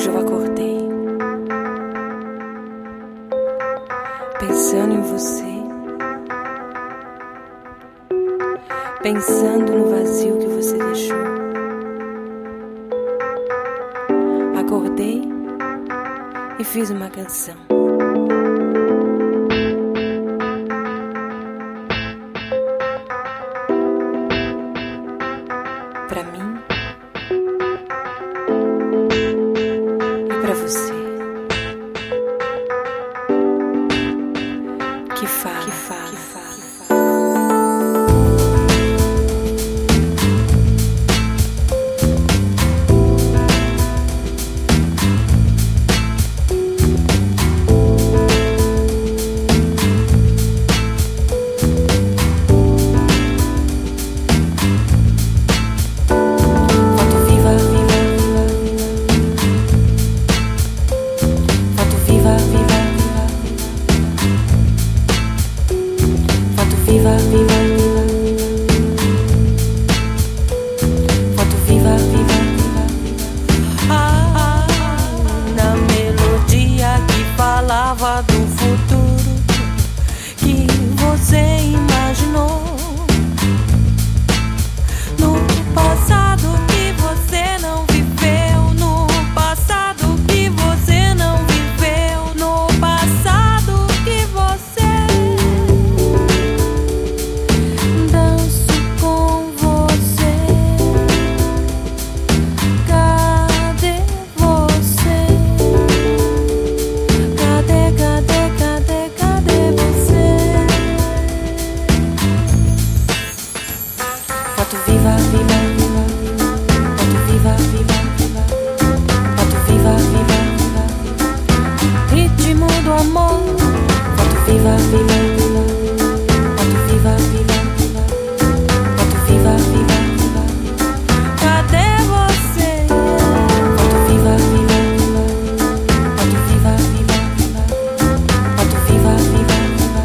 Hoje eu acordei pensando em você, pensando no vazio que você deixou. Acordei e fiz uma canção. Pra mim e pra você, que fala. Na melodia que falava do futuro que você imaginou, no passado que você não viveu, no passado que você não viveu, no passado que você danço com você. Cadê você? Cadê você? Foto viva, viva, viva, foto viva, viva, viva, foto viva, viva, viva, ritmo do amor. Foto viva, viva, viva, foto viva, viva, viva, foto viva, viva, viva, cadê você? Foto viva, viva, viva, foto viva, viva, viva, foto viva, viva, viva,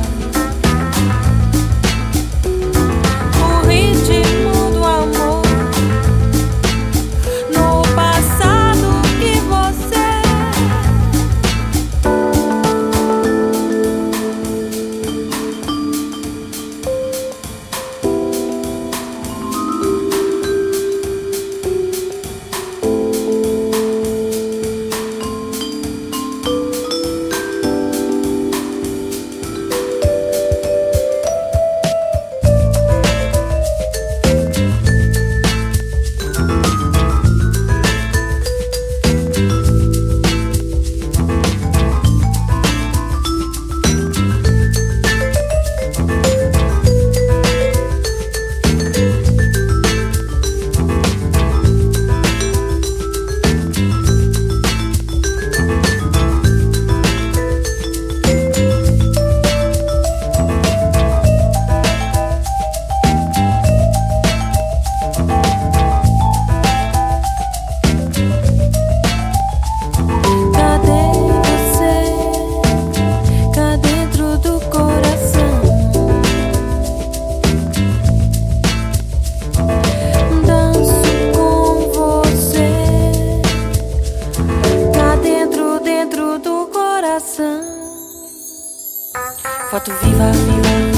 o ritmo do amor, no passado que você cá dentro do coração. Danço com você, cá dentro do coração. Foto viva, viva.